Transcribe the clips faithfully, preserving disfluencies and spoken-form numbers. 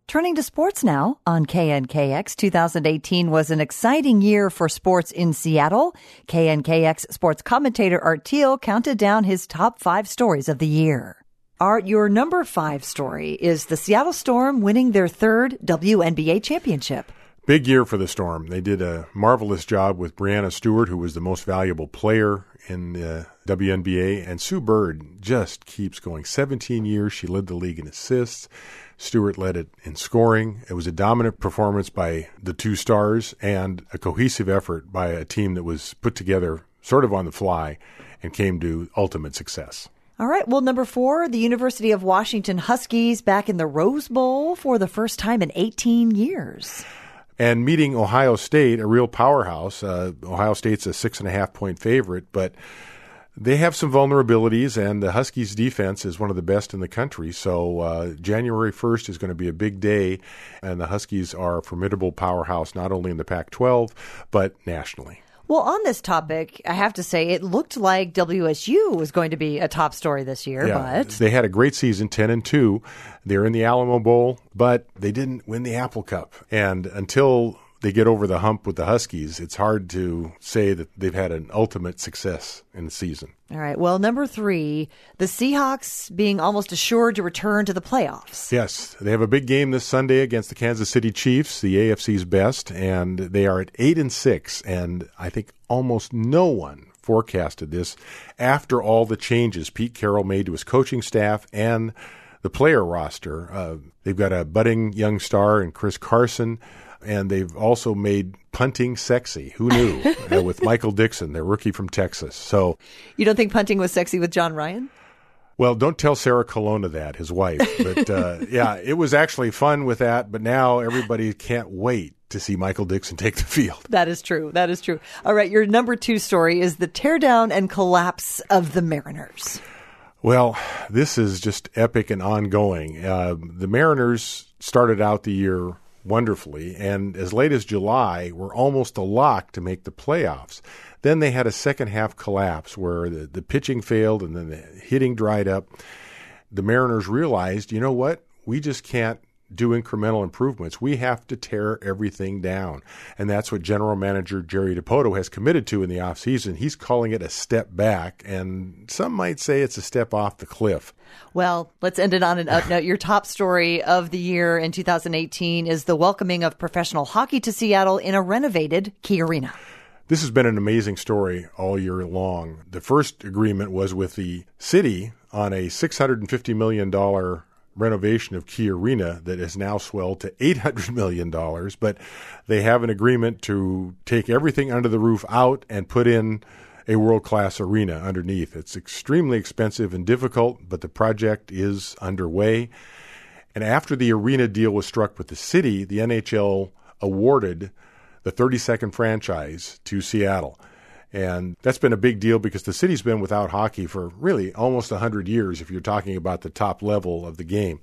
Turning to sports now on K N K X, two thousand eighteen was an exciting year for sports in Seattle. K N K X sports commentator Art Thiel counted down his top five stories of the year. Art, your number five story is the Seattle Storm winning their third W N B A championship. Big year for the Storm. They did a marvelous job with Breanna Stewart, who was the most valuable player in the W N B A, and Sue Bird just keeps going. seventeen years, she led the league in assists. Stewart led it in scoring. It was a dominant performance by the two stars and a cohesive effort by a team that was put together sort of on the fly and came to ultimate success. All right. Well, number four, the University of Washington Huskies back in the Rose Bowl for the first time in eighteen years. And meeting Ohio State, a real powerhouse. Uh, Ohio State's a six and a half point favorite, but they have some vulnerabilities, and the Huskies' defense is one of the best in the country. So uh, January first is going to be a big day, and the Huskies are a formidable powerhouse not only in the Pac twelve, but nationally. Well, on this topic, I have to say it looked like W S U was going to be a top story this year, yeah, but they had a great season, ten and two. They're in the Alamo Bowl, but they didn't win the Apple Cup. And until they get over the hump with the Huskies, it's hard to say that they've had an ultimate success in the season. All right. Well, number three, the Seahawks being almost assured to return to the playoffs. Yes. They have a big game this Sunday against the Kansas City Chiefs, the A F C's best, and they are at eight and six. And I think almost no one forecasted this after all the changes Pete Carroll made to his coaching staff and the player roster. Uh, they've got a budding young star in Chris Carson. And they've also made punting sexy. Who knew? uh, with Michael Dixon, their rookie from Texas. So, you don't think punting was sexy with John Ryan? Well, don't tell Sarah Colonna that, his wife. But uh, yeah, it was actually fun with that. But now everybody can't wait to see Michael Dixon take the field. That is true. That is true. All right, your number two story is the teardown and collapse of the Mariners. Well, this is just epic and ongoing. Uh, the Mariners started out the year wonderfully, and as late as July, were almost a lock to make the playoffs. Then they had a second half collapse where the, the pitching failed and then the hitting dried up. The Mariners realized, you know what? We just can't do incremental improvements. We have to tear everything down. And that's what General Manager Jerry Dipoto has committed to in the offseason. He's calling it a step back, and some might say it's a step off the cliff. Well, let's end it on an up note. Your top story of the year in two thousand eighteen is the welcoming of professional hockey to Seattle in a renovated Key Arena. This has been an amazing story all year long. The first agreement was with the city on a six hundred fifty million dollars renovation of Key Arena that has now swelled to eight hundred million dollars, but they have an agreement to take everything under the roof out and put in a world-class arena underneath. It's extremely expensive and difficult, but the project is underway. And after the arena deal was struck with the city, the N H L awarded the thirty-second franchise to Seattle. And that's been a big deal because the city's been without hockey for really almost one hundred years if you're talking about the top level of the game.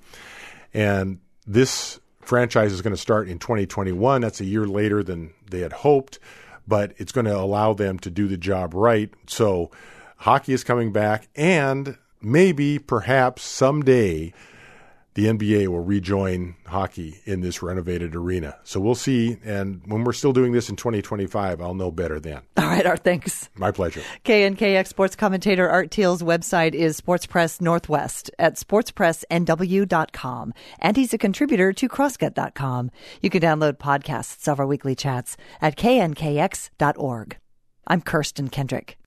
And this franchise is going to start in twenty twenty-one. That's a year later than they had hoped, but it's going to allow them to do the job right. So hockey is coming back, and maybe, perhaps, someday the N B A will rejoin hockey in this renovated arena. So we'll see. And when we're still doing this in twenty twenty-five, I'll know better then. All right, Art, thanks. My pleasure. K N K X sports commentator Art Thiel's website is Sports Press Northwest at sports press n w dot com. And he's a contributor to crosscut dot com. You can download podcasts of our weekly chats at k n k x dot org. I'm Kirsten Kendrick.